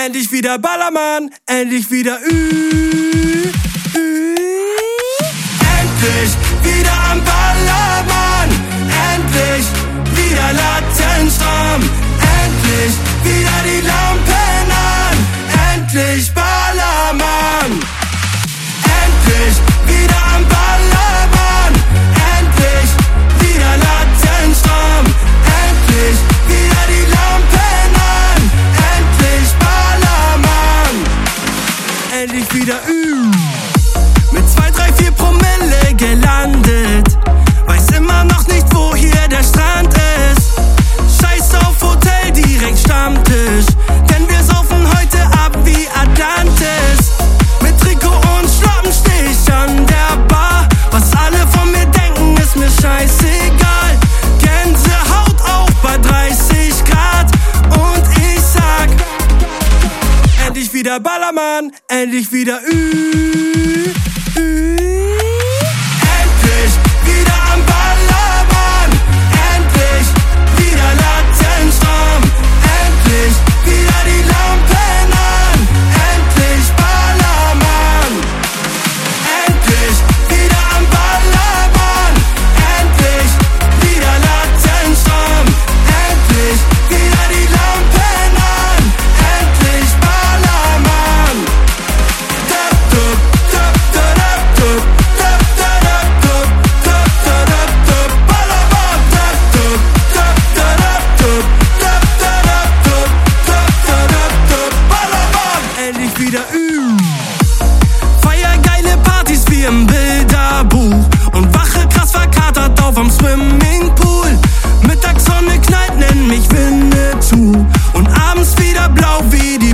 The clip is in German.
Endlich wieder Ballermann, endlich wieder Endlich wieder am Ballermann, endlich wieder Latenzraum, endlich wieder die Lampen an, endlich Ballermann, endlich wieder am Ballermann, endlich wieder Latenzraum, endlich wieder die Lampen an, endlich Ballermann, endlich wieder mit 2, 3, 4 Promille gelandet, weiß immer noch nicht, wo hier der Strand ist. Scheiß auf Hotel, direkt Stammtisch, denn wir saufen heute ab wie Atlantis. Mit Trikot und Schlappen steh ich an der Bar, was alle von mir denken, ist mir scheißegal. Gänsehaut auf bei 30 Grad und ich sag, endlich wieder Ballermann, endlich wieder endlich wieder am Ballermann, endlich wieder Latenzraum, endlich wieder die Lampen an, endlich Ballermann, endlich wieder am Ballermann, endlich wieder Latenzraum, endlich wieder die Lampen an, endlich Ballermann. Endlich wieder Feier geile Partys wie im Bilderbuch und wache krass verkatert auf am Swimmingpool. Mittagssonne knallt, nenn mich Winnetou und abends wieder blau wie die